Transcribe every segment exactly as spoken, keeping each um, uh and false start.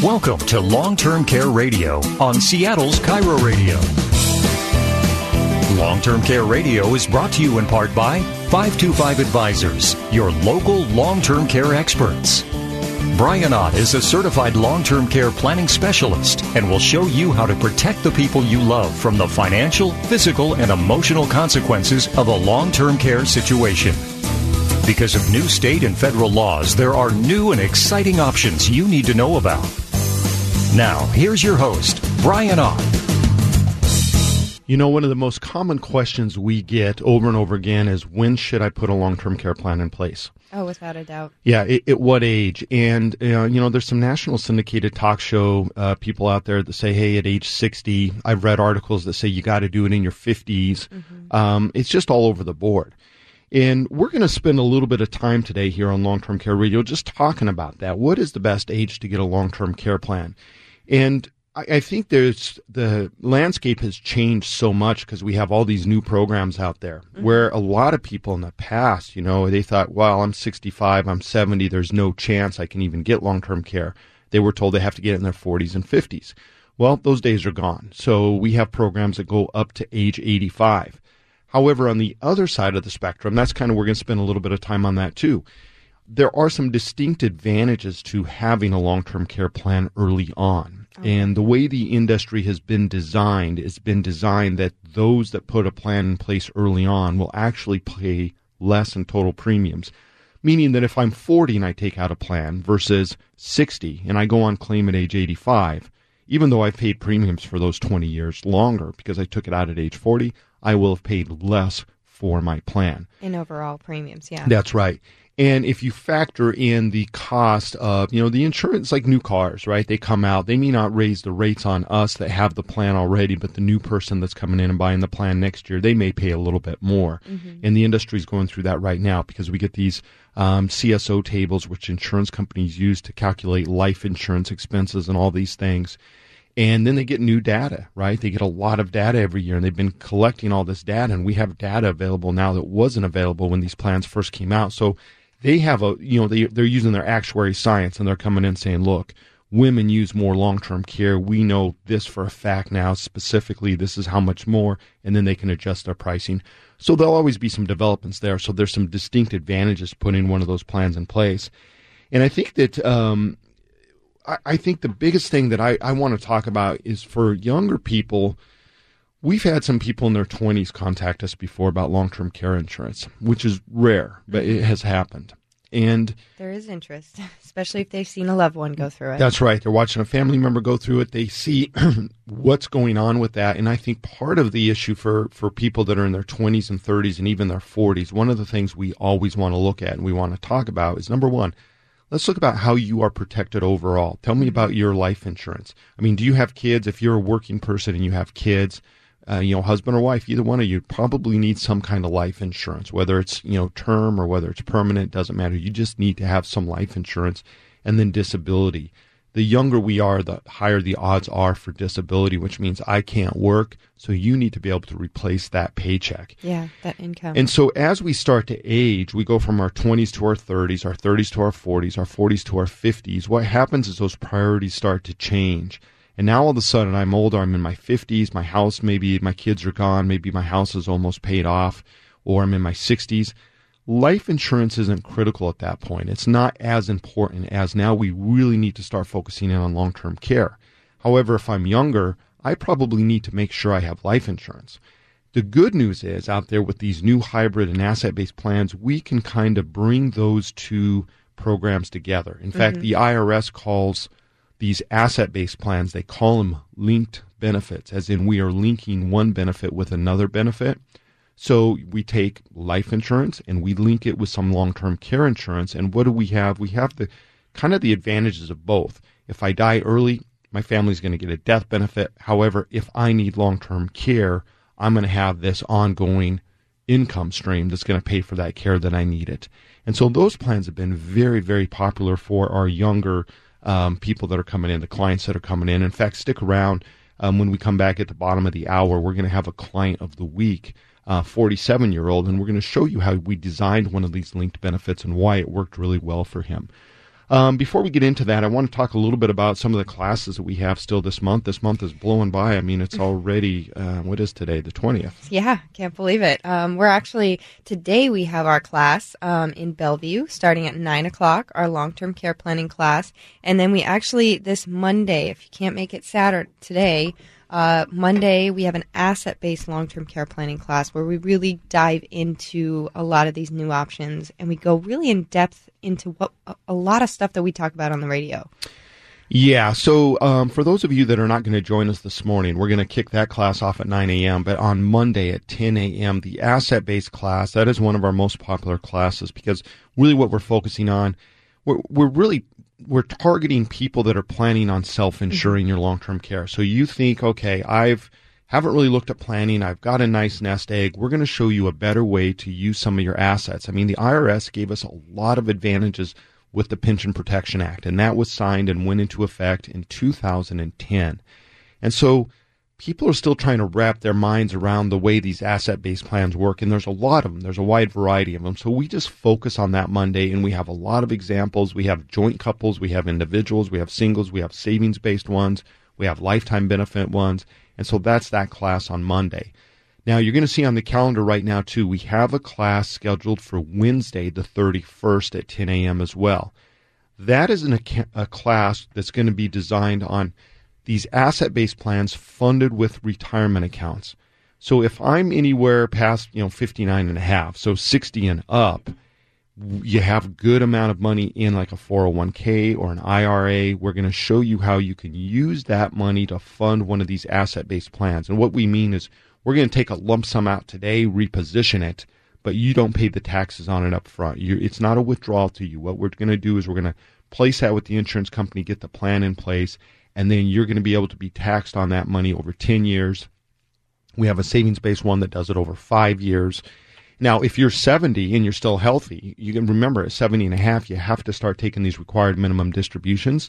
Welcome to Long-Term Care Radio on Seattle's Cairo Radio. Long-Term Care Radio is brought to you in part by five two five Advisors, your local long-term care experts. Brian Ott is a certified long-term care planning specialist and will show you how to protect the people you love from the financial, physical, and emotional consequences of a long-term care situation. Because of new state and federal laws, there are new and exciting options you need to know about. Now, here's your host, Brian Ott. You know, one of the most common questions we get over and over again is, when should I put a long-term care plan in place? Oh, without a doubt. Yeah, at, at what age? And, uh, you know, there's some national syndicated talk show uh, people out there that say, hey, at age sixty, I've read articles that say you got to do it in your fifties. Mm-hmm. Um, it's just all over the board. And we're going to spend a little bit of time today here on Long-Term Care Radio just talking about that. What is the best age to get a long-term care plan? And I, I think there's the landscape has changed so much because we have all these new programs out there, mm-hmm. where a lot of people in the past, you know, they thought, well, I'm sixty-five, I'm seventy, there's no chance I can even get long-term care. They were told they have to get it in their forties and fifties. Well, those days are gone. So we have programs that go up to age eighty-five. However, on the other side of the spectrum, that's kind of, we're going to spend a little bit of time on that too. There are some distinct advantages to having a long-term care plan early on. Okay. And the way the industry has been designed, it's been designed that those that put a plan in place early on will actually pay less in total premiums. Meaning that if I'm forty and I take out a plan versus sixty and I go on claim at age eighty-five, even though I've paid premiums for those twenty years longer because I took it out at age forty, I will have paid less for my plan. In overall premiums, yeah. That's right. And if you factor in the cost of, you know, the insurance, like new cars, right? They come out, they may not raise the rates on us that have the plan already, but the new person that's coming in and buying the plan next year, they may pay a little bit more. Mm-hmm. And the industry is going through that right now because we get these um, C S O tables, which insurance companies use to calculate life insurance expenses and all these things. And then they get new data, right? They get a lot of data every year, and they've been collecting all this data, and we have data available now that wasn't available when these plans first came out. So they have a, you know, they, they're using their actuary science, and they're coming in saying, look, women use more long-term care. We know this for a fact now. Specifically, this is how much more, and then they can adjust their pricing. So there'll always be some developments there. So there's some distinct advantages to putting one of those plans in place. And I think that um, I, I think the biggest thing that I, I want to talk about is for younger people. We've had some people in their twenties contact us before about long-term care insurance, which is rare, but it has happened. And there is interest, especially if they've seen a loved one go through it. That's right. They're watching a family member go through it. They see what's going on with that. And I think part of the issue for, for people that are in their twenties and thirties and even their forties, one of the things we always want to look at and we want to talk about is, number one, let's look about how you are protected overall. Tell me about your life insurance. I mean, do you have kids? If you're a working person and you have kids, Uh, you know, husband or wife, either one of you probably need some kind of life insurance, whether it's, you know, term or whether it's permanent, doesn't matter. You just need to have some life insurance. And then disability. The younger we are, the higher the odds are for disability, which means I can't work. So you need to be able to replace that paycheck. Yeah, that income. And so as we start to age, we go from our twenties to our thirties, our thirties to our forties, our forties to our fifties. What happens is those priorities start to change. And now all of a sudden I'm older, I'm in my fifties, my house, maybe my kids are gone, maybe my house is almost paid off, or I'm in my sixties. Life insurance isn't critical at that point. It's not as important as now we really need to start focusing in on long-term care. However, if I'm younger, I probably need to make sure I have life insurance. The good news is out there with these new hybrid and asset-based plans, we can kind of bring those two programs together. In mm-hmm. fact, the I R S calls these asset-based plans, they call them linked benefits, as in we are linking one benefit with another benefit. So we take life insurance and we link it with some long-term care insurance. And what do we have? We have the kind of the advantages of both. If I die early, my family's going to get a death benefit. However, if I need long-term care, I'm going to have this ongoing income stream that's going to pay for that care that I needed. And so those plans have been very, very popular for our younger Um, people that are coming in, the clients that are coming in. In fact, stick around. Um, when we come back at the bottom of the hour, we're going to have a client of the week, uh, forty-seven-year-old, and we're going to show you how we designed one of these linked benefits and why it worked really well for him. Um, before we get into that, I want to talk a little bit about some of the classes that we have still this month. This month is blowing by. I mean, it's already, uh, what is today, the twentieth? Yeah, can't believe it. Um, we're actually, today we have our class um, in Bellevue starting at nine o'clock, our long-term care planning class. And then we actually, this Monday, if you can't make it Saturday today, Uh, Monday, we have an asset-based long-term care planning class where we really dive into a lot of these new options, and we go really in depth into what a lot of stuff that we talk about on the radio. Yeah, so um, for those of you that are not going to join us this morning, we're going to kick that class off at nine a.m., but on Monday at ten a.m., the asset-based class, that is one of our most popular classes because really what we're focusing on, we're, we're really we're targeting people that are planning on self-insuring mm-hmm. your long-term care. So you think, okay, I've haven't really looked at planning. I've got a nice nest egg. We're going to show you a better way to use some of your assets. I mean, the I R S gave us a lot of advantages with the Pension Protection Act, and that was signed and went into effect in two thousand ten. And so people are still trying to wrap their minds around the way these asset-based plans work, and there's a lot of them. There's a wide variety of them. So we just focus on that Monday, and we have a lot of examples. We have joint couples, we have individuals, we have singles, we have savings-based ones, we have lifetime benefit ones, and so that's that class on Monday. Now, you're going to see on the calendar right now, too, we have a class scheduled for Wednesday, the thirty-first at ten a.m. as well. That is an, a class that's going to be designed on these asset-based plans funded with retirement accounts. So if I'm anywhere past, you know, fifty-nine and a half, so sixty and up, you have a good amount of money in like a four oh one k or an I R A. We're going to show you how you can use that money to fund one of these asset-based plans. And what we mean is we're going to take a lump sum out today, reposition it, but you don't pay the taxes on it up front. You, it's not a withdrawal to you. What we're going to do is we're going to place that with the insurance company, get the plan in place, and then you're going to be able to be taxed on that money over ten years. We have a savings-based one that does it over five years. Now, if you're seventy and you're still healthy, you can remember at seventy and a half, you have to start taking these required minimum distributions.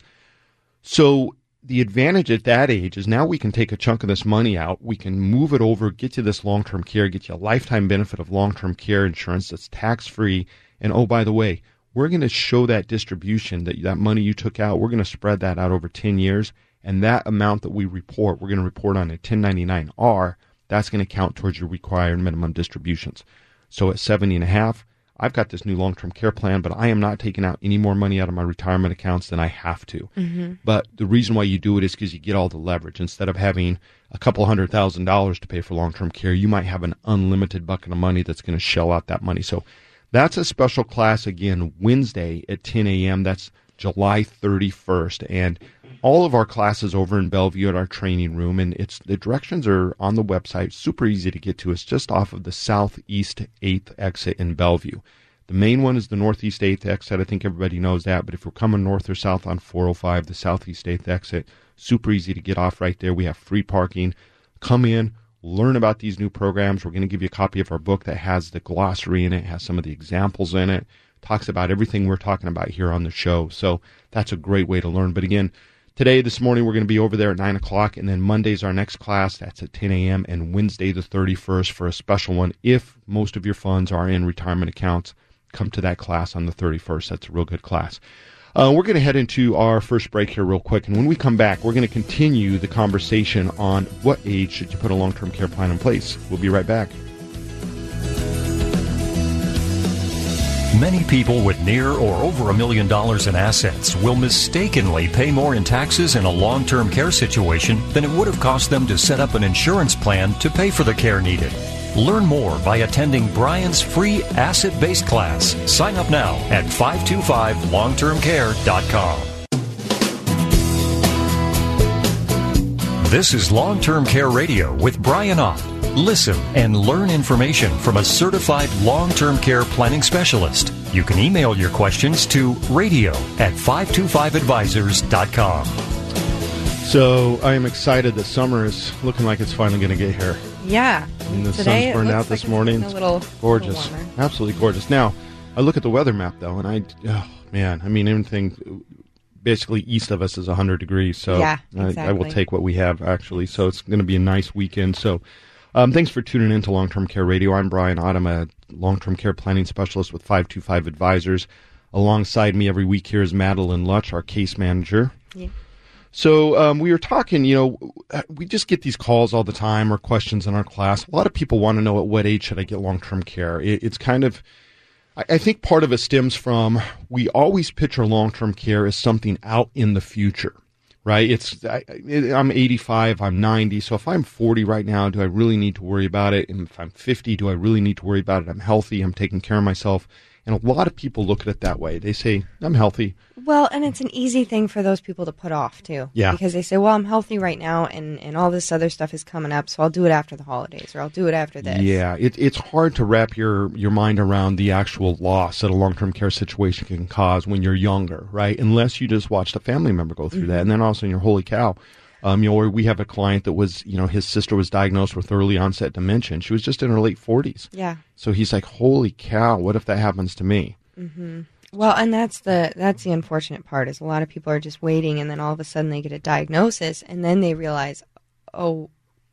So the advantage at that age is now we can take a chunk of this money out, we can move it over, get you this long-term care, get you a lifetime benefit of long-term care insurance that's tax-free. And oh, by the way, we're going to show that distribution, that that money you took out, we're going to spread that out over ten years, and that amount that we report, we're going to report on a ten ninety-nine R, that's going to count towards your required minimum distributions. So at seventy and a half, I've got this new long-term care plan, but I am not taking out any more money out of my retirement accounts than I have to. Mm-hmm. But the reason why you do it is because you get all the leverage. Instead of having a couple hundred thousand dollars to pay for long-term care, you might have an unlimited bucket of money that's going to shell out that money. So that's a special class, again, Wednesday at ten a.m. That's July thirty-first. And all of our classes over in Bellevue at our training room, and it's the directions are on the website, super easy to get to. It's just off of the Southeast eighth exit in Bellevue. The main one is the Northeast eighth exit. I think everybody knows that. But if we're coming north or south on four oh five, the Southeast eighth exit, super easy to get off right there. We have free parking. Come in, learn about these new programs. We're going to give you a copy of our book that has the glossary in it, has some of the examples in it, talks about everything we're talking about here on the show. So that's a great way to learn. But again, today, this morning, we're going to be over there at nine o'clock, and then Monday's our next class. That's at ten a.m., and Wednesday the thirty-first for a special one. If most of your funds are in retirement accounts, come to that class on the thirty-first. That's a real good class. Uh, we're going to head into our first break here real quick, and when we come back, we're going to continue the conversation on what age should you put a long-term care plan in place. We'll be right back. Many people with near or over a million dollars in assets will mistakenly pay more in taxes in a long-term care situation than it would have cost them to set up an insurance plan to pay for the care needed. Learn more by attending Brian's free asset-based class. Sign up now at five two five long term care dot com. This is Long-Term Care Radio with Brian Ott. Listen and learn information from a certified long-term care planning specialist. You can email your questions to radio at five two five advisors dot com. So I am excited that summer is looking like it's finally going to get here. Yeah. And the Today, sun's burned out like this morning. A little, gorgeous. little Absolutely gorgeous. Now, I look at the weather map, though, and I, oh, man, I mean, everything basically east of us is one hundred degrees. So yeah, exactly. I, I will take what we have, actually. So it's going to be a nice weekend. So um, thanks for tuning in to Long-Term Care Radio. I'm Brian Ott. I'm a long-term care planning specialist with five two five Advisors. Alongside me every week here is Madeline Lutch, our case manager. Yeah. So um, we were talking, you know, we just get these calls all the time or questions in our class. A lot of people want to know at what age should I get long-term care. It, it's kind of, I, I think part of it stems from we always picture long-term care as something out in the future, right? It's I, I'm eighty-five, I'm ninety, so if I'm forty right now, do I really need to worry about it? And if I'm fifty, do I really need to worry about it? I'm healthy, I'm taking care of myself. And a lot of people look at it that way. They say, I'm healthy. Well, and it's an easy thing for those people to put off, too. Yeah. Because they say, well, I'm healthy right now, and, and all this other stuff is coming up, so I'll do it after the holidays, or I'll do it after this. Yeah, it, it's hard to wrap your, your mind around the actual loss that a long-term care situation can cause when you're younger, right? Unless you just watched a family member go through mm-hmm. that, and then all of a sudden you're, holy cow. Um, you know, or we have a client that was, you know, his sister was diagnosed with early onset dementia, and she was just in her late forties. Yeah. So he's like, holy cow, what if that happens to me? Mm-hmm. Well, and that's the that's the unfortunate part is a lot of people are just waiting, and then all of a sudden they get a diagnosis, and then they realize, oh,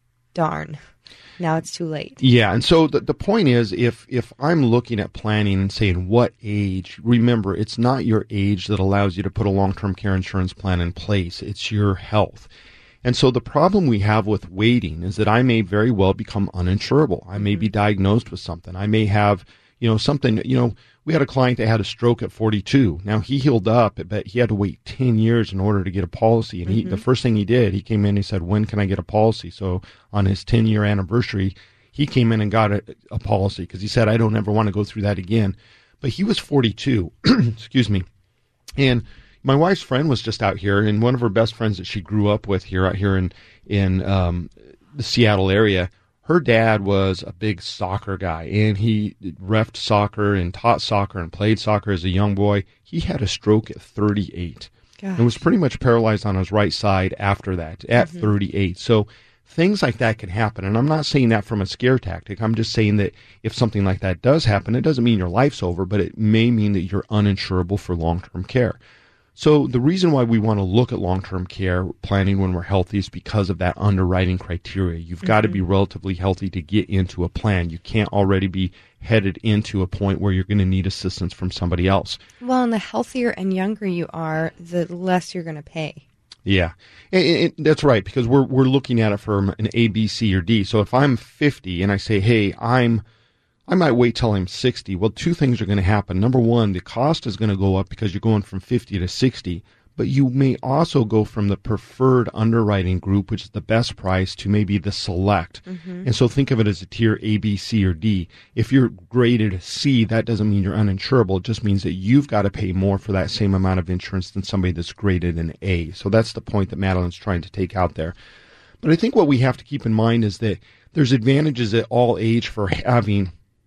darn, now it's too late. Yeah, and so the the point is, if if I'm looking at planning and saying what age, remember, it's not your age that allows you to put a long-term care insurance plan in place. It's your health. And so the problem we have with waiting is that I may very well become uninsurable. I may mm-hmm. be diagnosed with something. I may have, you know, something, you know, we had a client that had a stroke at forty-two. Now, he healed up, but he had to wait ten years in order to get a policy. And he, mm-hmm. the first thing he did, he came in and he said, when can I get a policy? So on his ten-year anniversary, he came in and got a, a policy because he said, I don't ever want to go through that again. But he was forty-two, excuse me. And my wife's friend was just out here, and one of her best friends that she grew up with here out here in, in um, the Seattle area, her dad was a big soccer guy, and he reffed soccer and taught soccer and played soccer as a young boy. He had a stroke at thirty-eight Gosh. And was pretty much paralyzed on his right side after that at mm-hmm. thirty-eight. So things like that can happen, and I'm not saying that from a scare tactic. I'm just saying that if something like that does happen, it doesn't mean your life's over, but it may mean that you're uninsurable for long-term care. So the reason why we want to look at long-term care planning when we're healthy is because of that underwriting criteria. You've mm-hmm. got to be relatively healthy to get into a plan. You can't already be headed into a point where you're going to need assistance from somebody else. Well, and the healthier and younger you are, the less you're going to pay. Yeah, it, it, that's right, because we're we're looking at it from an A, B, C, or D. So if I'm fifty and I say, hey, I'm I might wait till I'm sixty. Well, two things are going to happen. Number one, the cost is going to go up because you're going from fifty to sixty, but you may also go from the preferred underwriting group, which is the best price, to maybe the select. Mm-hmm. And so think of it as a tier A, B, C, or D. If you're graded C, that doesn't mean you're uninsurable. It just means that you've got to pay more for that same amount of insurance than somebody that's graded an A. So that's the point that Madeline's trying to take out there. But I think what we have to keep in mind is that there's advantages at all age for having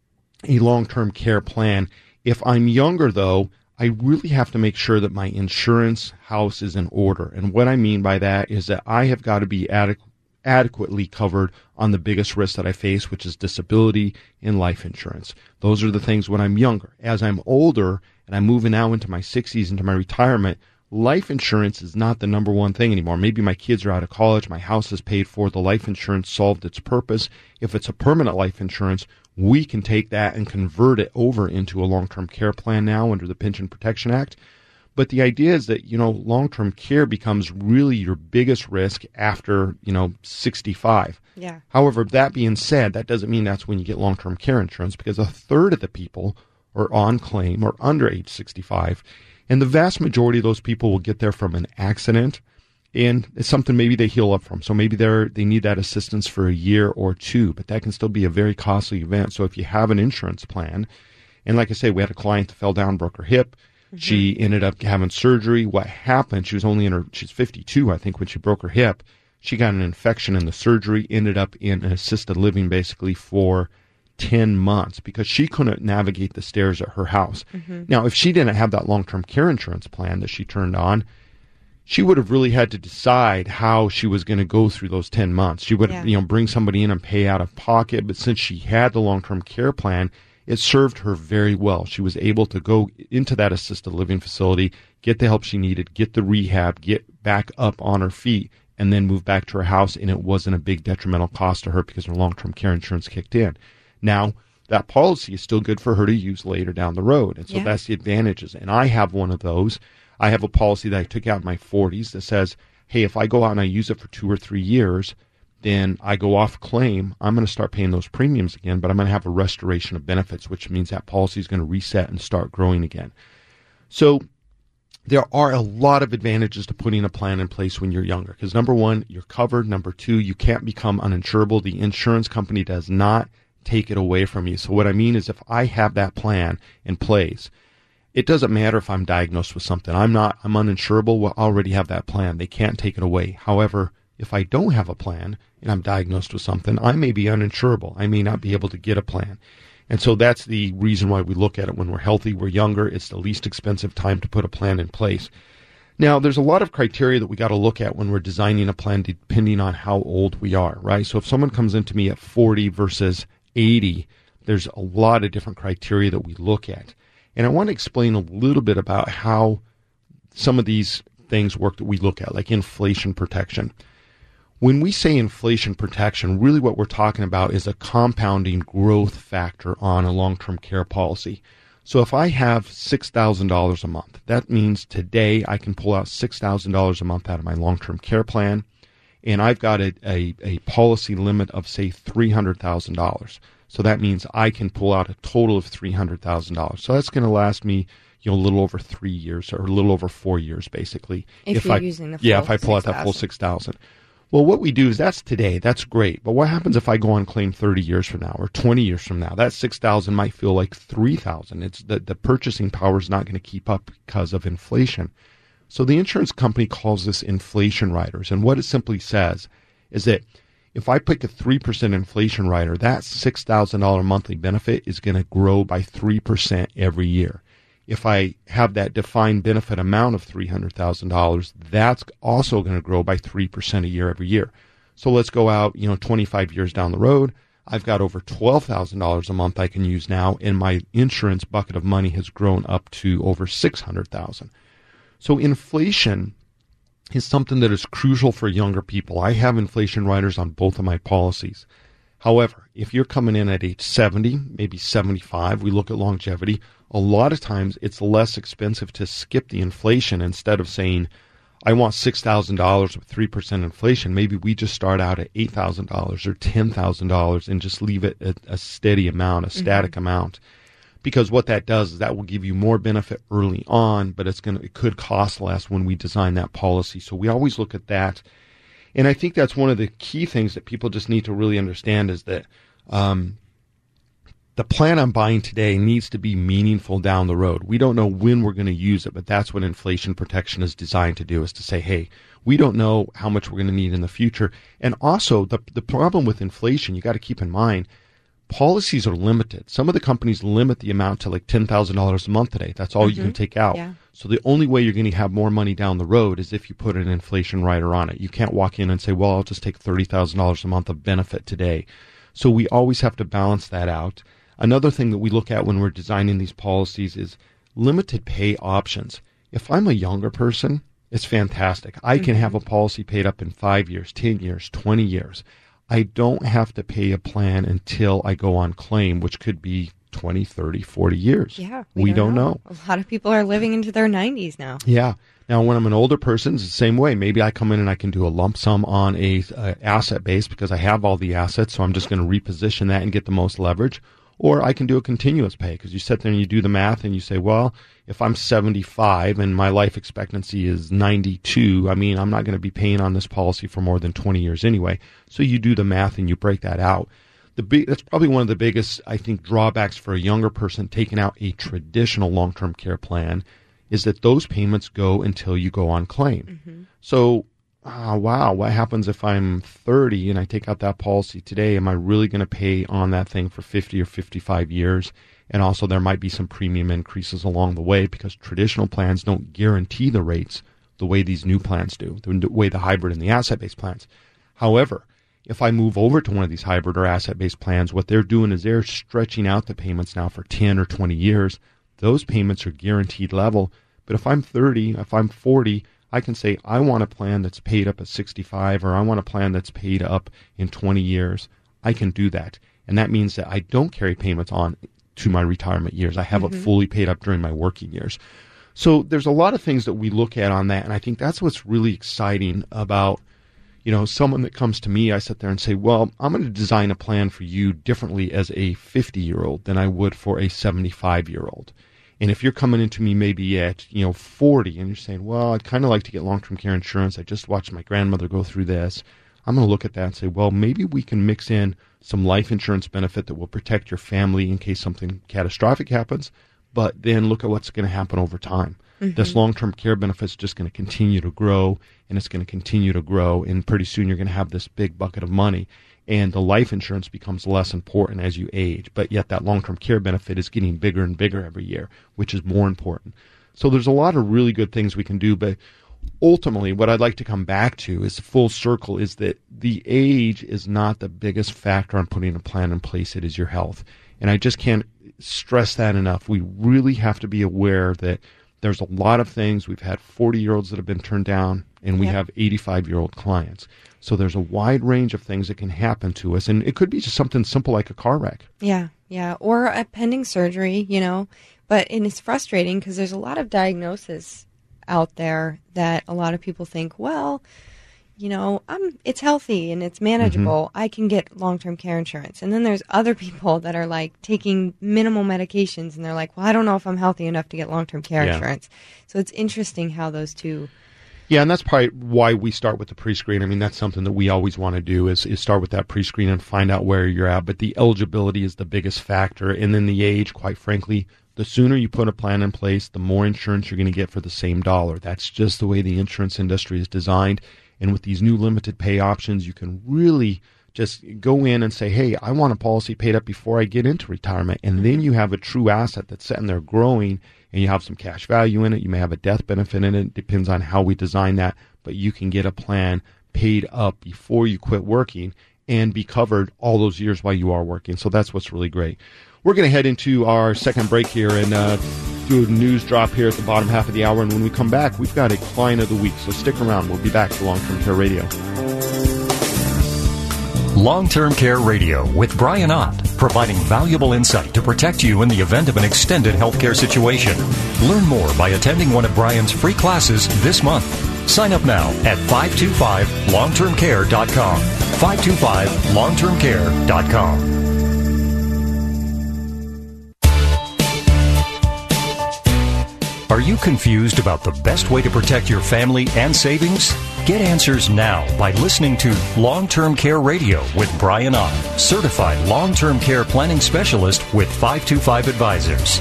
a long-term care plan. If I'm younger, though, I really have to make sure that my insurance house is in order. And what I mean by that is that I have got to be adequ- adequately covered on the biggest risk that I face, which is disability and life insurance. Those are the things when I'm younger. As I'm older and I'm moving now into my sixties, into my retirement, life insurance is not the number one thing anymore. Maybe my kids are out of college, my house is paid for, the life insurance solved its purpose. If it's a permanent life insurance, we can take that and convert it over into a long-term care plan now under the Pension Protection Act. But the idea is that, you know, long-term care becomes really your biggest risk after, you know, sixty-five. Yeah. However, that being said, that doesn't mean that's when you get long-term care insurance, because a third of the people are on claim or under age sixty-five. And the vast majority of those people will get there from an accident, and it's something maybe they heal up from. So maybe they're they need that assistance for a year or two, but that can still be a very costly event. So if you have an insurance plan, and like I say, we had a client that fell down, broke her hip. Mm-hmm. She ended up having surgery. What happened, she was only in her, she's fifty-two, I think, when she broke her hip. She got an infection in the surgery, ended up in assisted living basically for ten months because she couldn't navigate the stairs at her house. Mm-hmm. Now, if she didn't have that long-term care insurance plan that she turned on, she would have really had to decide how she was going to go through those ten months. She would, yeah. you know, bring somebody in and pay out of pocket. But since she had the long-term care plan, it served her very well. She was able to go into that assisted living facility, get the help she needed, get the rehab, get back up on her feet, and then move back to her house. And it wasn't a big detrimental cost to her because her long-term care insurance kicked in. Now, that policy is still good for her to use later down the road. And so Yeah. that's the advantages. And I have one of those. I have a policy that I took out in my forties that says, hey, if I go out and I use it for two or three years, then I go off claim, I'm going to start paying those premiums again, but I'm going to have a restoration of benefits, which means that policy is going to reset and start growing again. So there are a lot of advantages to putting a plan in place when you're younger. Because number one, you're covered. Number two, you can't become uninsurable. The insurance company does not take it away from you. So what I mean is if I have that plan in place, it doesn't matter if I'm diagnosed with something. I'm not, I'm uninsurable. Well, I already have that plan. They can't take it away. However, if I don't have a plan and I'm diagnosed with something, I may be uninsurable. I may not be able to get a plan. And so that's the reason why we look at it when we're healthy, we're younger. It's the least expensive time to put a plan in place. Now, there's a lot of criteria that we got to look at when we're designing a plan depending on how old we are, right? So if someone comes into me at forty versus eighty, there's a lot of different criteria that we look at. And I want to explain a little bit about how some of these things work that we look at, like inflation protection. When we say inflation protection, really what we're talking about is a compounding growth factor on a long-term care policy. So if I have six thousand dollars a month, that means today I can pull out six thousand dollars a month out of my long-term care plan, and I've got a, a, a policy limit of, say, three hundred thousand dollars. So that means I can pull out a total of three hundred thousand dollars. So that's going to last me, you know, a little over three years or a little over four years, basically. If, if you're I, using the full yeah, if I pull out that full six thousand dollars. Well, what we do is that's today. That's great. But what happens if I go on claim thirty years from now or twenty years from now? That six thousand dollars might feel like three thousand dollars. It's the, the purchasing power is not going to keep up because of inflation. So the insurance company calls this inflation riders. And what it simply says is that if I pick a three percent inflation rider, that six thousand dollars monthly benefit is going to grow by three percent every year. If I have that defined benefit amount of three hundred thousand dollars, that's also going to grow by three percent a year every year. So let's go out, you know, twenty-five years down the road. I've got over twelve thousand dollars a month I can use now, and my insurance bucket of money has grown up to over six hundred thousand dollars. So inflation is something that is crucial for younger people. I have inflation riders on both of my policies. However, if you're coming in at age seventy, maybe seventy-five, we look at longevity. A lot of times it's less expensive to skip the inflation. Instead of saying, I want six thousand dollars with three percent inflation, maybe we just start out at eight thousand dollars or ten thousand dollars and just leave it at a steady amount, a static mm-hmm. amount. Because what that does is that will give you more benefit early on, but it's going to, it could cost less when we design that policy. So we always look at that. And I think that's one of the key things that people just need to really understand is that um, the plan I'm buying today needs to be meaningful down the road. We don't know when we're going to use it, but that's what inflation protection is designed to do, is to say, hey, we don't know how much we're going to need in the future. And also, the the problem with inflation, you got to keep in mind, policies are limited. Some of the companies limit the amount to like ten thousand dollars a month today. That's all mm-hmm. you can take out. Yeah. So the only way you're going to have more money down the road is if you put an inflation rider on it. You can't walk in and say, well, I'll just take thirty thousand dollars a month of benefit today. So we always have to balance that out. Another thing that we look at when we're designing these policies is limited pay options. If I'm a younger person, it's fantastic. I can have a policy paid up in five years, ten years, twenty years. I don't have to pay a plan until I go on claim, which could be twenty, thirty, forty years. Yeah. We, we don't, don't know. know. A lot of people are living into their nineties now. Yeah. Now, when I'm an older person, it's the same way. Maybe I come in and I can do a lump sum on a uh, asset base because I have all the assets, so I'm just going to reposition that and get the most leverage. Or I can do a continuous pay because you sit there and you do the math and you say, well, if I'm seventy-five and my life expectancy is ninety-two, I mean, I'm not going to be paying on this policy for more than twenty years anyway. So you do the math and you break that out. The big, that's probably one of the biggest, I think, drawbacks for a younger person taking out a traditional long-term care plan is that those payments go until you go on claim. Mm-hmm. So, oh, wow, what happens if I'm thirty and I take out that policy today? Am I really going to pay on that thing for fifty or fifty-five years? And also there might be some premium increases along the way because traditional plans don't guarantee the rates the way these new plans do, the way the hybrid and the asset-based plans. However, if I move over to one of these hybrid or asset-based plans, what they're doing is they're stretching out the payments now for ten or twenty years. Those payments are guaranteed level. But if I'm thirty, if I'm forty, I can say, I want a plan that's paid up at sixty-five, or I want a plan that's paid up in twenty years. I can do that. And that means that I don't carry payments on to my retirement years. I have mm-hmm. it fully paid up during my working years. So there's a lot of things that we look at on that, and I think that's what's really exciting about, you know, someone that comes to me. I sit there and say, well, I'm going to design a plan for you differently as a fifty-year-old than I would for a seventy-five-year-old. And if you're coming into me maybe at, you know, forty and you're saying, well, I'd kind of like to get long-term care insurance. I just watched my grandmother go through this. I'm going to look at that and say, well, maybe we can mix in some life insurance benefit that will protect your family in case something catastrophic happens, but then look at what's going to happen over time. Mm-hmm. This long-term care benefit is just going to continue to grow, and it's going to continue to grow, and pretty soon you're going to have this big bucket of money, and the life insurance becomes less important as you age, but yet that long-term care benefit is getting bigger and bigger every year, which is more important. So there's a lot of really good things we can do, but ultimately what I'd like to come back to is full circle is that the age is not the biggest factor on putting a plan in place. It is your health. And I just can't stress that enough. We really have to be aware that there's a lot of things. We've had forty-year-olds that have been turned down, and we yep. have eighty-five-year-old clients. So there's a wide range of things that can happen to us, and it could be just something simple like a car wreck. Yeah, yeah, or a pending surgery, you know. But and it's frustrating because there's a lot of diagnosis out there that a lot of people think, well, you know, I'm it's healthy and it's manageable. Mm-hmm. I can get long-term care insurance. And then there's other people that are like taking minimal medications and they're like, well, I don't know if I'm healthy enough to get long-term care yeah. insurance. So it's interesting how those two. Yeah, and that's probably why we start with the pre-screen. I mean, that's something that we always want to do is, is start with that pre-screen and find out where you're at. But the eligibility is the biggest factor. And then the age, quite frankly, the sooner you put a plan in place, the more insurance you're going to get for the same dollar. That's just the way the insurance industry is designed. And with these new limited pay options, you can really just go in and say, hey, I want a policy paid up before I get into retirement. And then you have a true asset that's sitting there growing, and you have some cash value in it. You may have a death benefit in it. It depends on how we design that. But you can get a plan paid up before you quit working and be covered all those years while you are working. So that's what's really great. We're going to head into our second break here and uh, do a news drop here at the bottom half of the hour. And when we come back, we've got a client of the week. So stick around. We'll be back to Long-Term Care Radio. Long-Term Care Radio with Brian Ott, providing valuable insight to protect you in the event of an extended healthcare situation. Learn more by attending one of Brian's free classes this month. Sign up now at five two five long term care dot com. five two five long term care dot com. Are you confused about the best way to protect your family and savings? Get answers now by listening to Long-Term Care Radio with Brian Ott, certified long-term care planning specialist with five two five Advisors.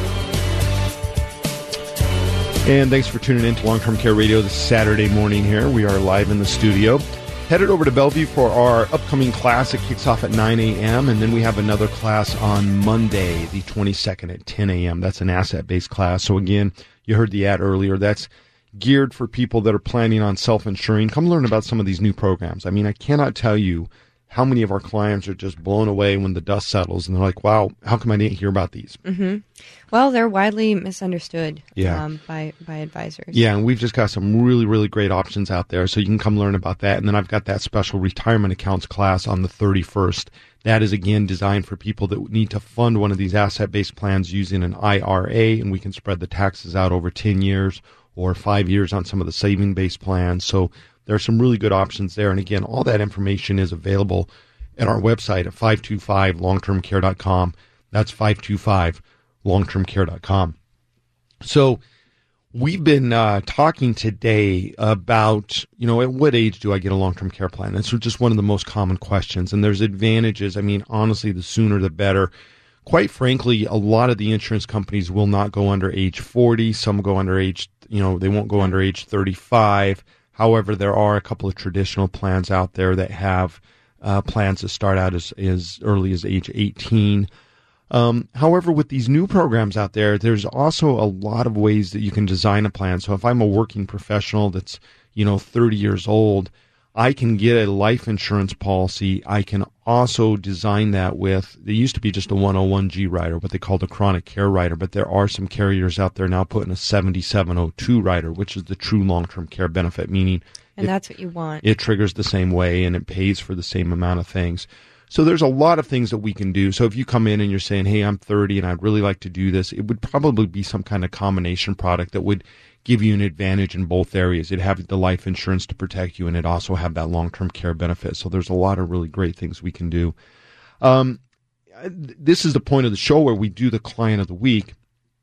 And thanks for tuning in to Long-Term Care Radio this Saturday morning here. We are live in the studio. Headed over to Bellevue for our upcoming class. It kicks off at nine a.m. and then we have another class on Monday, the twenty-second at ten a.m. That's an asset-based class. So again, you heard the ad earlier. That's geared for people that are planning on self-insuring. Come learn about some of these new programs. I mean, I cannot tell you how many of our clients are just blown away when the dust settles and they're like, wow, how come I didn't hear about these? Mm-hmm. Well, they're widely misunderstood yeah. um, by, by advisors. Yeah, and we've just got some really, really great options out there. So you can come learn about that. And then I've got that special retirement accounts class on the thirty-first. That is, again, designed for people that need to fund one of these asset-based plans using an I R A, and we can spread the taxes out over ten years or five years on some of the saving-based plans. So there are some really good options there. And again, all that information is available at our website at five two five long term care dot com. That's five two five long term care dot com. So we've been uh, talking today about, you know, at what age do I get a long-term care plan? That's just one of the most common questions. And there's advantages. I mean, honestly, the sooner the better. Quite frankly, a lot of the insurance companies will not go under age forty. Some go under age, you know, they won't go under age thirty-five. However, there are a couple of traditional plans out there that have uh, plans that start out as, as early as age eighteen. Um, however, with these new programs out there, there's also a lot of ways that you can design a plan. So if I'm a working professional that's, you know, thirty years old, I can get a life insurance policy. I can also design that with, there used to be just a one oh one G rider, what they called a chronic care rider, but there are some carriers out there now putting a seventy-seven oh two rider, which is the true long-term care benefit, meaning and it, that's what you want. It triggers the same way and it pays for the same amount of things. So there's a lot of things that we can do. So if you come in and you're saying, hey, I'm thirty and I'd really like to do this, it would probably be some kind of combination product that would give you an advantage in both areas. It'd have the life insurance to protect you, and it'd also have that long-term care benefit. So there's a lot of really great things we can do. Um, this is the point of the show where we do the client of the week.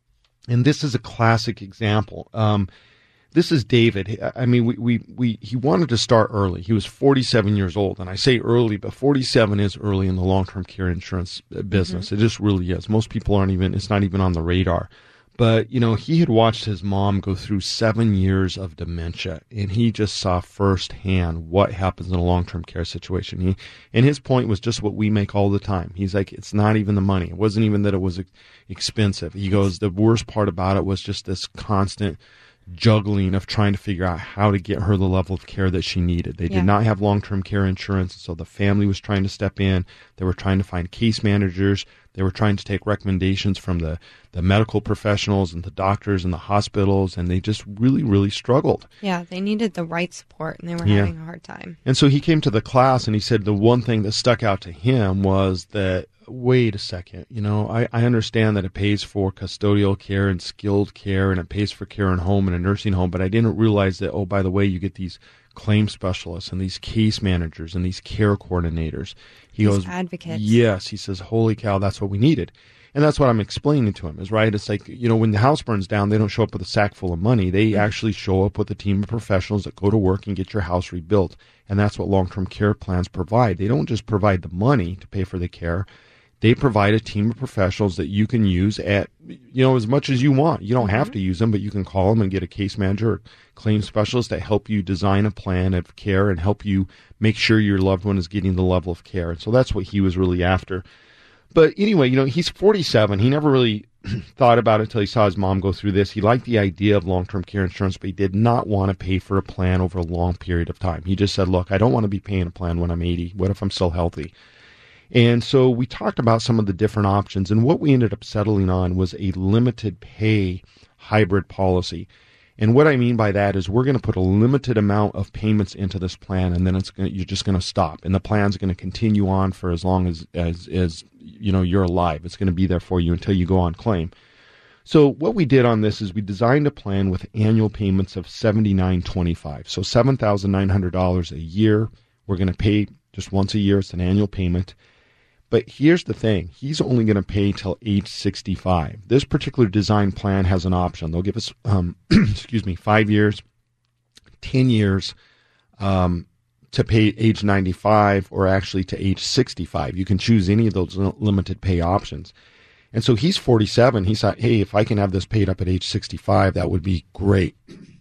And this is a classic example. Um, This is David. I mean, we, we, we, he wanted to start early. He was forty-seven years old. And I say early, but forty-seven is early in the long-term care insurance business. Mm-hmm. It just really is. Most people aren't even, it's not even on the radar. But, you know, he had watched his mom go through seven years of dementia, and he just saw firsthand what happens in a long-term care situation. He, and his point was just what we make all the time. He's like, it's not even the money. It wasn't even that it was expensive. He goes, the worst part about it was just this constant juggling of trying to figure out how to get her the level of care that she needed. They yeah. did not have long-term care insurance, so the family was trying to step in. They were trying to find case managers. They were trying to take recommendations from the, the medical professionals and the doctors and the hospitals, and they just really, really struggled. Yeah, they needed the right support, and they were yeah. having a hard time. And so he came to the class, and he said the one thing that stuck out to him was that, wait a second, you know, I, I understand that it pays for custodial care and skilled care, and it pays for care in home and a nursing home, but I didn't realize that, oh, by the way, you get these claim specialists and these case managers and these care coordinators. He these goes, advocates. Yes. He says, holy cow, that's what we needed. And that's what I'm explaining to him is, right, it's like, you know, when the house burns down, they don't show up with a sack full of money. They mm-hmm. actually show up with a team of professionals that go to work and get your house rebuilt. And that's what long-term care plans provide. They don't just provide the money to pay for the care. They provide a team of professionals that you can use at, you know, as much as you want. You don't mm-hmm. have to use them, but you can call them and get a case manager or claim specialist to help you design a plan of care and help you make sure your loved one is getting the level of care. And so that's what he was really after. But anyway, you know, he's forty-seven. He never really thought about it until he saw his mom go through this. He liked the idea of long-term care insurance, but he did not want to pay for a plan over a long period of time. He just said, look, I don't want to be paying a plan when I'm eighty. What if I'm still healthy? And so we talked about some of the different options, and what we ended up settling on was a limited pay hybrid policy. And what I mean by that is we're going to put a limited amount of payments into this plan, and then it's going to, you're just going to stop. And the plan's going to continue on for as long as, as, as you know, you're alive. It's going to be there for you until you go on claim. So what we did on this is we designed a plan with annual payments of seventy-nine twenty-five. So seven thousand nine hundred dollars a year. We're going to pay just once a year. It's an annual payment. But here's the thing. He's only going to pay till age sixty-five. This particular design plan has an option. They'll give us, um, excuse me, five years, ten years um, to pay age ninety-five, or actually to age sixty-five. You can choose any of those limited pay options. And so he's forty-seven. He thought, hey, if I can have this paid up at age sixty-five, that would be great.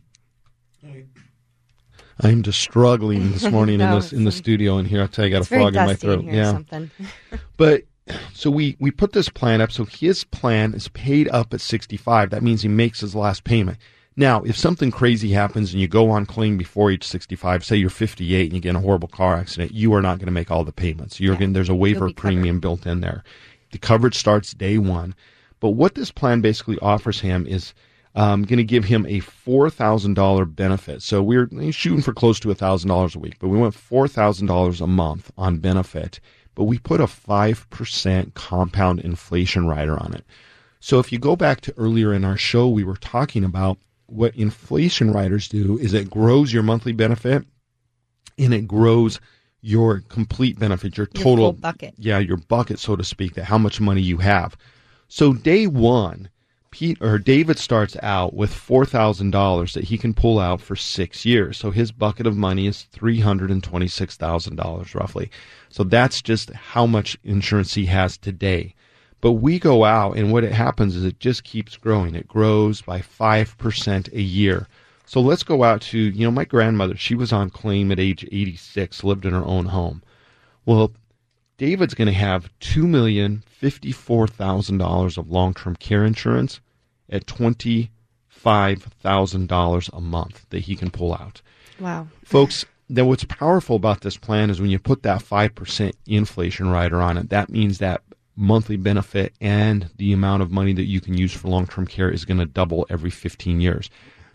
I'm just struggling this morning no, in this in the studio in here. I'll tell you, I got a frog in my throat. In yeah. Something. But so we, we put this plan up. So his plan is paid up at sixty-five. That means he makes his last payment. Now, if something crazy happens and you go on claim before age sixty-five, say you're fifty-eight and you get in a horrible car accident, you are not going to make all the payments. You're yeah. going, there's a waiver premium built in there. The coverage starts day one. But what this plan basically offers him is Um, going to give him a four thousand dollars benefit. So we're shooting for close to one thousand dollars a week, but we went four thousand dollars a month on benefit, but we put a five percent compound inflation rider on it. So if you go back to earlier in our show, we were talking about what inflation riders do is it grows your monthly benefit and it grows your complete benefit, your total your full bucket. Yeah, your bucket, so to speak, that how much money you have. So day one, Pete or David starts out with four thousand dollars that he can pull out for six years. So his bucket of money is three hundred twenty-six thousand dollars roughly. So that's just how much insurance he has today. But we go out, and what it happens is it just keeps growing. It grows by five percent a year. So let's go out to, you know, my grandmother. She was on claim at age eighty-six, lived in her own home. Well, David's going to have two million fifty-four thousand dollars of long-term care insurance at twenty-five thousand dollars a month that he can pull out. Wow. Folks, then what's powerful about this plan is when you put that five percent inflation rider on it, that means that monthly benefit and the amount of money that you can use for long-term care is going to double every fifteen years.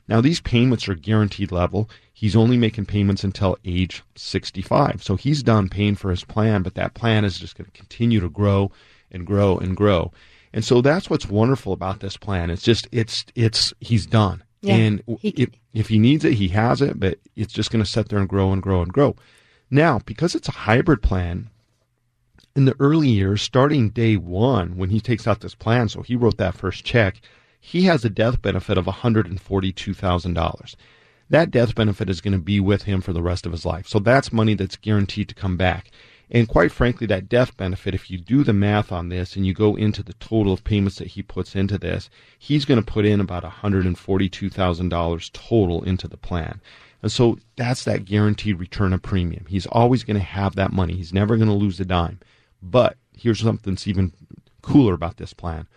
Now, these payments are guaranteed level. He's only making payments until age sixty-five. So he's done paying for his plan, but that plan is just going to continue to grow and grow and grow. And so that's what's wonderful about this plan. It's just, it's, it's, he's done. Yeah, and he, if, if he needs it, he has it, but it's just going to sit there and grow and grow and grow. Now, because it's a hybrid plan, in the early years, starting day one, when he takes out this plan, so he wrote that first check, he has a death benefit of one hundred forty-two thousand dollars. That death benefit is going to be with him for the rest of his life. So that's money that's guaranteed to come back. And quite frankly, that death benefit, if you do the math on this and you go into the total of payments that he puts into this, he's going to put in about one hundred forty-two thousand dollars total into the plan. And so that's that guaranteed return of premium. He's always going to have that money. He's never going to lose a dime. But here's something that's even cooler about this plan.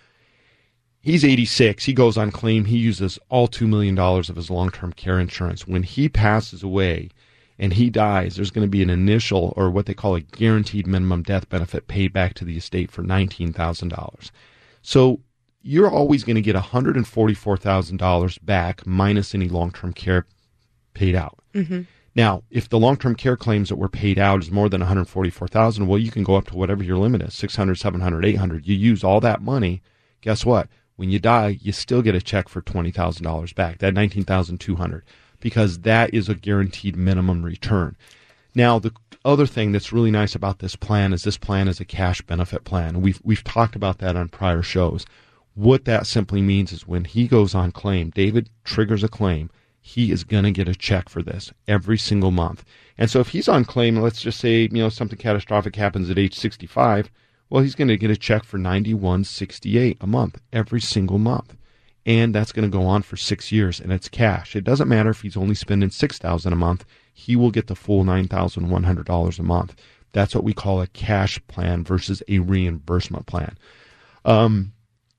He's eighty-six. He goes on claim. He uses all two million dollars of his long-term care insurance. When he passes away and he dies, there's going to be an initial, or what they call a guaranteed minimum death benefit, paid back to the estate for nineteen thousand dollars. So you're always going to get one hundred forty-four thousand dollars back minus any long-term care paid out. Mm-hmm. Now, if the long-term care claims that were paid out is more than one hundred forty-four thousand dollars, well, you can go up to whatever your limit is, six hundred, seven hundred, eight hundred. You use all that money, guess what? When you die, you still get a check for twenty thousand dollars back, that nineteen thousand two hundred dollars, because that is a guaranteed minimum return. Now, the other thing that's really nice about this plan is this plan is a cash benefit plan. We've we've talked about that on prior shows. What that simply means is when he goes on claim, David triggers a claim, he is going to get a check for this every single month. And so if he's on claim, let's just say, you know, something catastrophic happens at age sixty-five, well, he's going to get a check for ninety-one sixty-eight a month, every single month. And that's going to go on for six years, and it's cash. It doesn't matter if he's only spending six thousand dollars a month. He will get the full nine thousand one hundred dollars a month. That's what we call a cash plan versus a reimbursement plan. Um,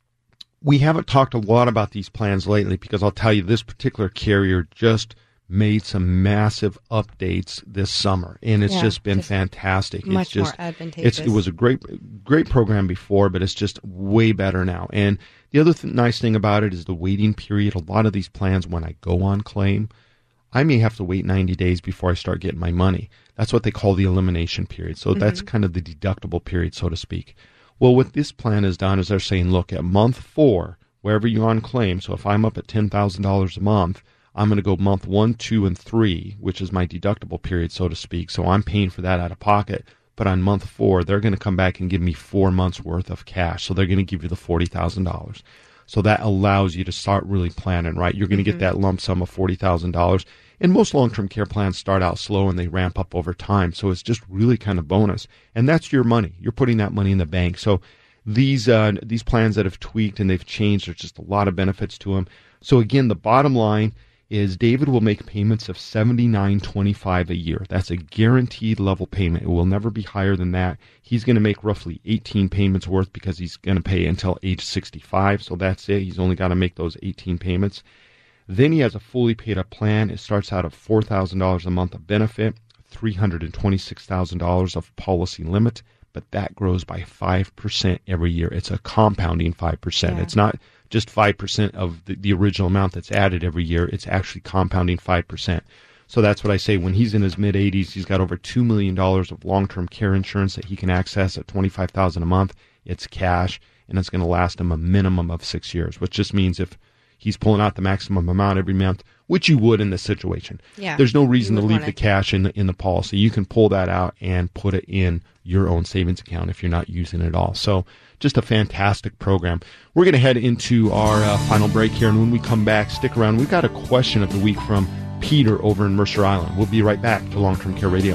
we haven't talked a lot about these plans lately because I'll tell you, this particular carrier just made some massive updates this summer, and it's yeah, just been just fantastic. Much it's just more advantageous. It's, it was a great, great program before, but it's just way better now. And the other th- nice thing about it is the waiting period. A lot of these plans, when I go on claim, I may have to wait ninety days before I start getting my money. That's what they call the elimination period. So mm-hmm. that's kind of the deductible period, so to speak. Well, what this plan has done is they're saying, look, at month four, wherever you're on claim, so if I'm up at ten thousand dollars a month, I'm going to go month one, two, and three, which is my deductible period, so to speak. So I'm paying for that out of pocket. But on month four, they're going to come back and give me four months' worth of cash. So they're going to give you the forty thousand dollars. So that allows you to start really planning, right? You're going to mm-hmm. get that lump sum of forty thousand dollars. And most long-term care plans start out slow and they ramp up over time. So it's just really kind of bonus. And that's your money. You're putting that money in the bank. So these uh, these plans that have tweaked and they've changed, there's just a lot of benefits to them. So again, the bottom line is David will make payments of seventy-nine twenty-five a year. That's a guaranteed level payment. It will never be higher than that. He's going to make roughly eighteen payments worth because he's going to pay until age sixty-five. So that's it. He's only got to make those eighteen payments. Then he has a fully paid up plan. It starts out at four thousand dollars a month of benefit, three hundred twenty-six thousand dollars of policy limit, but that grows by five percent every year. It's a compounding five percent. Yeah. It's not just five percent of the, the original amount that's added every year. It's actually compounding five percent. So that's what I say. When he's in his mid-eighties, he's got over two million dollars of long-term care insurance that he can access at twenty-five thousand dollars a month. It's cash, and it's going to last him a minimum of six years, which just means if he's pulling out the maximum amount every month, which you would in this situation. Yeah, there's no reason to leave the it. cash in the, in the policy. You can pull that out and put it in your own savings account if you're not using it at all. So just a fantastic program. We're going to head into our uh, final break here, and when we come back, stick around. We've got a question of the week from Peter over in Mercer Island. We'll be right back to Long-Term Care Radio.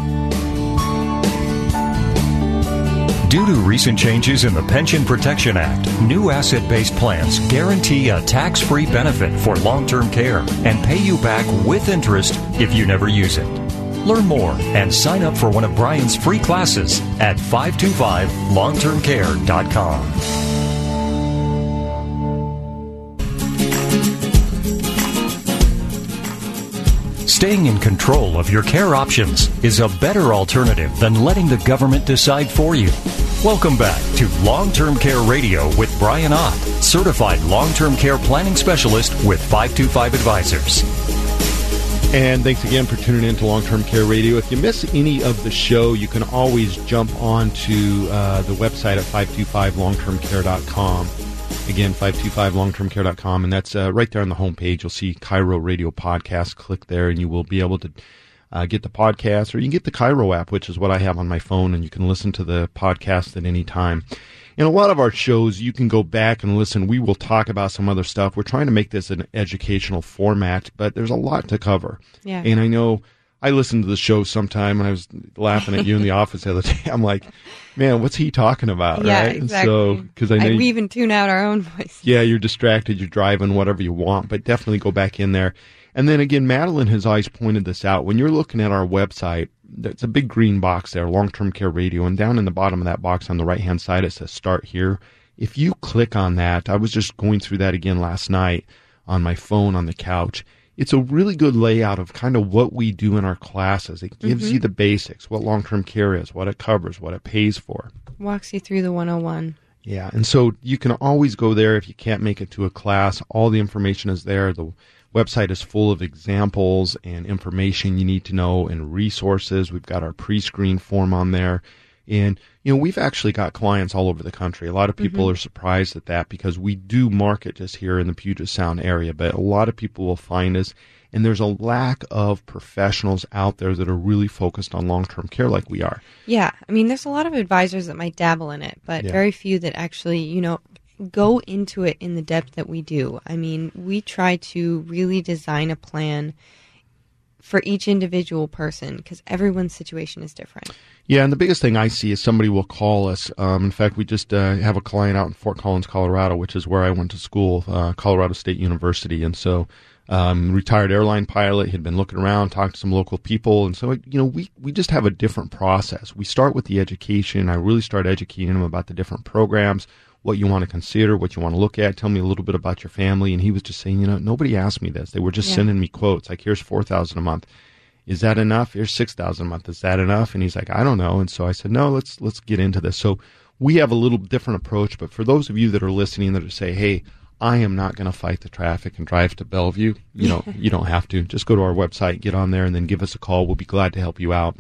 Due to recent changes in the Pension Protection Act, new asset-based plans guarantee a tax-free benefit for long-term care and pay you back with interest if you never use it. Learn more and sign up for one of Brian's free classes at five two five long term care dot com. Staying in control of your care options is a better alternative than letting the government decide for you. Welcome back to Long-Term Care Radio with Brian Ott, certified long-term care planning specialist with five two five Advisors. And thanks again for tuning in to Long-Term Care Radio. If you miss any of the show, you can always jump on to uh, the website at five two five long term care dot com. Again, five two five long term care dot com, and that's uh, right there on the homepage. You'll see Chiro Radio Podcast. Click there, and you will be able to Uh, get the podcast, or you can get the Chiro app, which is what I have on my phone, and you can listen to the podcast at any time. In a lot of our shows, you can go back and listen. We will talk about some other stuff. We're trying to make this an educational format, but there's a lot to cover. Yeah. And I know I listened to the show sometime, and I was laughing at you in the office the other day. I'm like, man, what's he talking about? Yeah, right? exactly. And so, because I know I, you, we even tune out our own voice. yeah, you're distracted, you're driving, whatever you want, but definitely go back in there. And then again, Madeline has always pointed this out. When you're looking at our website, there's a big green box there, Long-Term Care Radio, and down in the bottom of that box on the right-hand side, it says Start Here. If you click on that, I was just going through that again last night on my phone on the couch. It's a really good layout of kind of what we do in our classes. It gives mm-hmm. you the basics, what long-term care is, what it covers, what it pays for. Walks you through the one oh one. Yeah, and so you can always go there if you can't make it to a class. All the information is there. The website is full of examples and information you need to know and resources. We've got our pre-screen form on there. And, you know, we've actually got clients all over the country. A lot of people mm-hmm. are surprised at that because we do market just here in the Puget Sound area, but a lot of people will find us. And there's a lack of professionals out there that are really focused on long-term care like we are. Yeah. I mean, there's a lot of advisors that might dabble in it, but yeah. very few that actually, you know, go into it in the depth that we do. I mean, we try to really design a plan for each individual person because everyone's situation is different. Yeah, and the biggest thing I see is somebody will call us. Um, in fact, we just uh, have a client out in Fort Collins, Colorado, which is where I went to school, uh, Colorado State University. And so um, retired airline pilot, had been looking around, talked to some local people. And so, you know, we, we just have a different process. We start with the education. I really start educating them about the different programs, what you want to consider, what you want to look at. Tell me a little bit about your family. And he was just saying, you know, nobody asked me this. They were just yeah. sending me quotes. Like, here's four thousand dollars a month. Is that enough? Here's six thousand dollars a month. Is that enough? And he's like, I don't know. And so I said, no, let's let's get into this. So we have a little different approach. But for those of you that are listening that are say, hey, I am not going to fight the traffic and drive to Bellevue, you know, you don't have to. Just go to our website, get on there, and then give us a call. We'll be glad to help you out.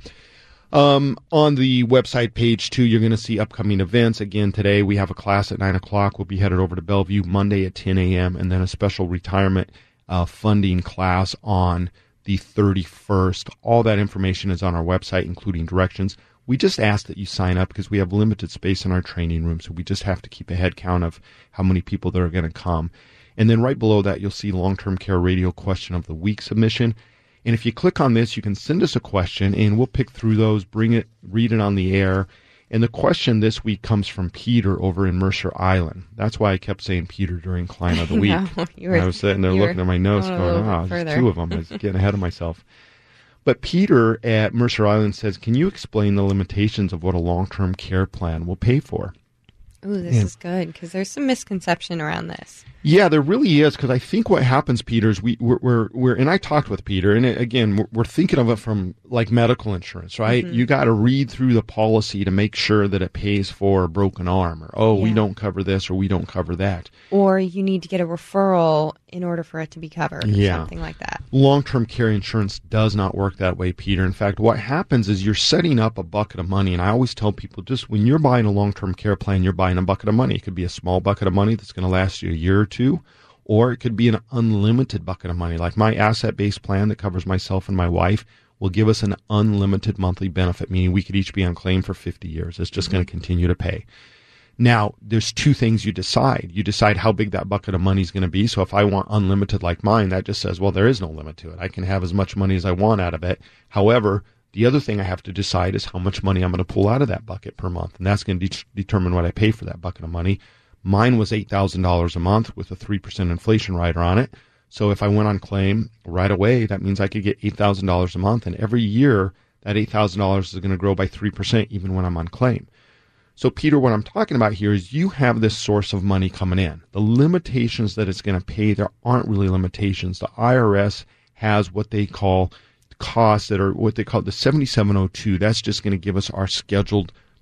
Um, on the website page, too, you're going to see upcoming events. Again, today we have a class at nine o'clock. We'll be headed over to Bellevue Monday at ten a.m., and then a special retirement uh, funding class on the thirty-first. All that information is on our website, including directions. We just ask that you sign up because we have limited space in our training room, so we just have to keep a head count of how many people that are going to come. And then right below that, you'll see Long-Term Care Radio Question of the Week submission. And if you click on this, you can send us a question, and we'll pick through those, bring it, read it on the air. And the question this week comes from Peter over in Mercer Island. That's why I kept saying Peter during Client of the Week. No, you were, I was sitting there looking at my notes going, oh, there's two of them. I was getting ahead of myself. But Peter at Mercer Island says, can you explain the limitations of what a long-term care plan will pay for? Ooh, this and, is good because there's some misconception around this. Yeah, there really is, because I think what happens, Peter, is we, we're, we're, we're, and I talked with Peter, and it, again, we're, we're thinking of it from like medical insurance, right? Mm-hmm. You got to read through the policy to make sure that it pays for a broken arm, or, oh, yeah. we don't cover this, or we don't cover that. Or you need to get a referral in order for it to be covered, or yeah. something like that. Long-term care insurance does not work that way, Peter. In fact, what happens is you're setting up a bucket of money, and I always tell people, just when you're buying a long-term care plan, you're buying a bucket of money. It could be a small bucket of money that's going to last you a year or two, or it could be an unlimited bucket of money. Like my asset-based plan that covers myself and my wife will give us an unlimited monthly benefit, meaning we could each be on claim for fifty years. It's just mm-hmm. going to continue to pay. Now, there's two things you decide. You decide how big that bucket of money is going to be. So if I want unlimited like mine, that just says, well, there is no limit to it. I can have as much money as I want out of it. However, the other thing I have to decide is how much money I'm going to pull out of that bucket per month. And that's going to de- determine what I pay for that bucket of money. Mine was eight thousand dollars a month with a three percent inflation rider on it. So if I went on claim right away, that means I could get eight thousand dollars a month. And every year, that eight thousand dollars is going to grow by three percent even when I'm on claim. So, Peter, what I'm talking about here is you have this source of money coming in. The limitations that it's going to pay, there aren't really limitations. The I R S has what they call costs that are what they call the seventy-seven oh two. That's just going to give us our scheduled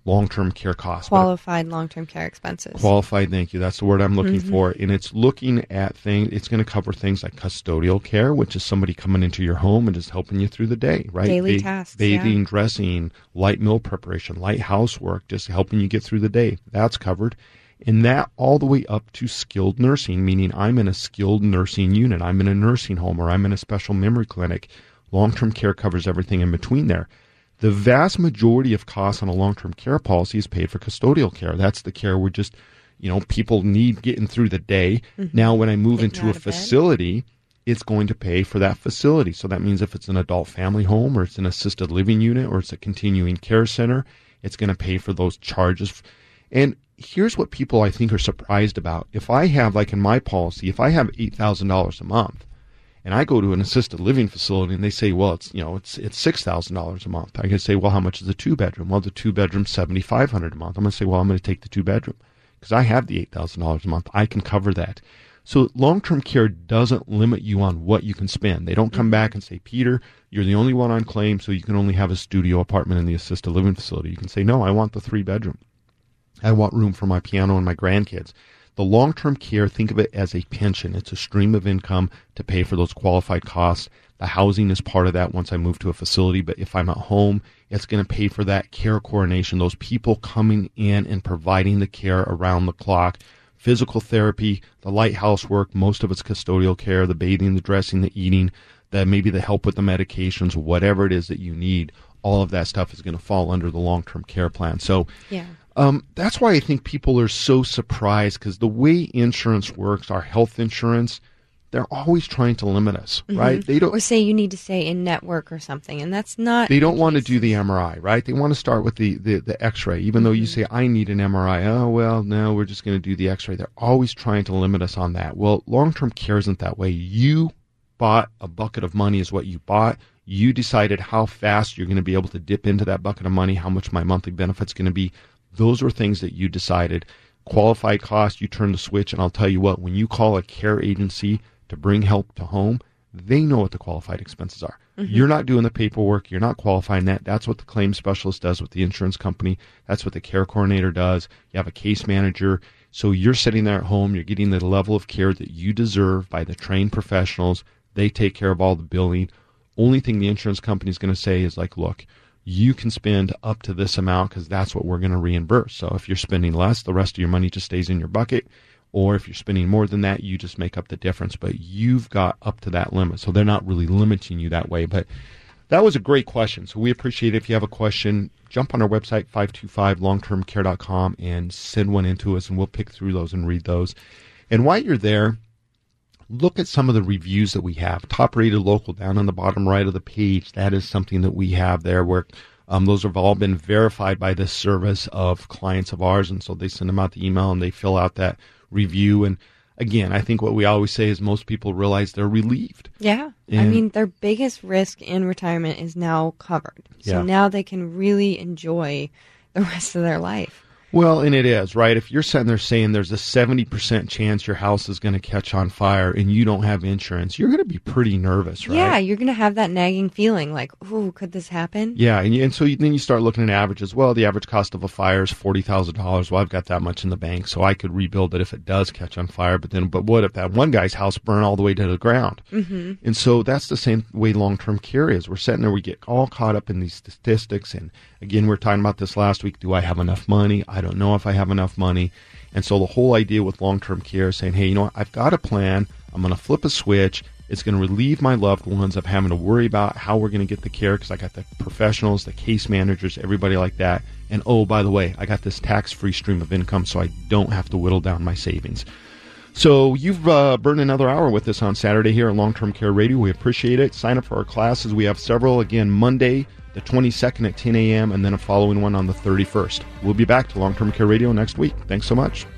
long-term care costs. Qualified long-term care expenses. Qualified, thank you. That's the word I'm looking Mm-hmm. for. And it's looking at things, it's going to cover things like custodial care, which is somebody coming into your home and just helping you through the day, right? Daily Ba- tasks, Bathing, yeah. dressing, light meal preparation, light housework, just helping you get through the day. That's covered. And that all the way up to skilled nursing, meaning I'm in a skilled nursing unit. I'm in a nursing home or I'm in a special memory clinic. Long-term care covers everything in between there. The vast majority of costs on a long-term care policy is paid for custodial care. That's the care where just, you know, people need getting through the day. Mm-hmm. Now, when I move Getting into a out of bed. facility, it's going to pay for that facility. So that means if it's an adult family home or it's an assisted living unit or it's a continuing care center, it's going to pay for those charges. And here's what people I think are surprised about. If I have, like in my policy, if I have eight thousand dollars a month, and I go to an assisted living facility and they say, well, it's, you know, it's it's six thousand dollars a month. I can say, well, how much is a two bedroom? Well, the two bedroom's seventy-five hundred dollars a month. I'm going to say, well, I'm going to take the two bedroom because I have the eight thousand dollars a month. I can cover that. So long-term care doesn't limit you on what you can spend. They don't come back and say, Peter, you're the only one on claim, so you can only have a studio apartment in the assisted living facility. You can say, no, I want the three bedroom. I want room for my piano and my grandkids. The long-term care, think of it as a pension. It's a stream of income to pay for those qualified costs. The housing is part of that once I move to a facility, but if I'm at home, it's going to pay for that care coordination, those people coming in and providing the care around the clock. Physical therapy, the light housework, most of it's custodial care, the bathing, the dressing, the eating, the, maybe the help with the medications, whatever it is that you need, all of that stuff is going to fall under the long-term care plan. So Yeah. Um, that's why I think people are so surprised because the way insurance works, our health insurance, they're always trying to limit us, Mm-hmm. right? They don't. Or say you need to stay in network or something, and that's not. They don't the want to case. do the M R I, right? They want to start with the, the, the X-ray, even though you say, I need an M R I. Oh, well, no, we're just going to do the X-ray. They're always trying to limit us on that. Well, long-term care isn't that way. You bought a bucket of money is what you bought. You decided how fast you're going to be able to dip into that bucket of money, how much my monthly benefit's going to be. Those were things that you decided. Qualified cost, you turn the switch, and I'll tell you what, when you call a care agency to bring help to home, they know what the qualified expenses are. Mm-hmm. You're not doing the paperwork. You're not qualifying that. That's what the claims specialist does with the insurance company. That's what the care coordinator does. You have a case manager. So you're sitting there at home. You're getting the level of care that you deserve by the trained professionals. They take care of all the billing. Only thing the insurance company is going to say is like, look, you can spend up to this amount because that's what we're going to reimburse. So if you're spending less, the rest of your money just stays in your bucket. Or if you're spending more than that, you just make up the difference. But you've got up to that limit. So they're not really limiting you that way. But that was a great question. So we appreciate it. If you have a question, jump on our website, five two five long term care dot com, and send one in to us, and we'll pick through those and read those. And while you're there, look at some of the reviews that we have. Top Rated Local down on the bottom right of the page. That is something that we have there where um, those have all been verified by this service of clients of ours. And so they send them out the email and they fill out that review. And again, I think what we always say is most people realize they're relieved. Yeah. I And- mean, their biggest risk in retirement is now covered. So Yeah. now they can really enjoy the rest of their life. Well, and it is, right? If you're sitting there saying there's a seventy percent chance your house is going to catch on fire and you don't have insurance, you're going to be pretty nervous, right? Yeah, you're going to have that nagging feeling like, ooh, could this happen? Yeah, and, you, and so you, then you start looking at averages. Well, the average cost of a fire is forty thousand dollars. Well, I've got that much in the bank, so I could rebuild it if it does catch on fire. But then, but what if that one guy's house burned all the way to the ground? Mm-hmm. And so that's the same way long-term care is. We're sitting there, we get all caught up in these statistics. And again, we were talking about this last week. Do I have enough money? I don't know if I have enough money. And so the whole idea with long-term care is saying, hey, you know what? I've got a plan. I'm going to flip a switch. It's going to relieve my loved ones of having to worry about how we're going to get the care because I got the professionals, the case managers, everybody like that. And oh, by the way, I got this tax-free stream of income so I don't have to whittle down my savings. So you've uh, burned another hour with us on Saturday here on Long-Term Care Radio. We appreciate it. Sign up for our classes. We have several, again, Monday, the twenty-second at ten a.m., and then a following one on the thirty-first. We'll be back to Long-Term Care Radio next week. Thanks so much.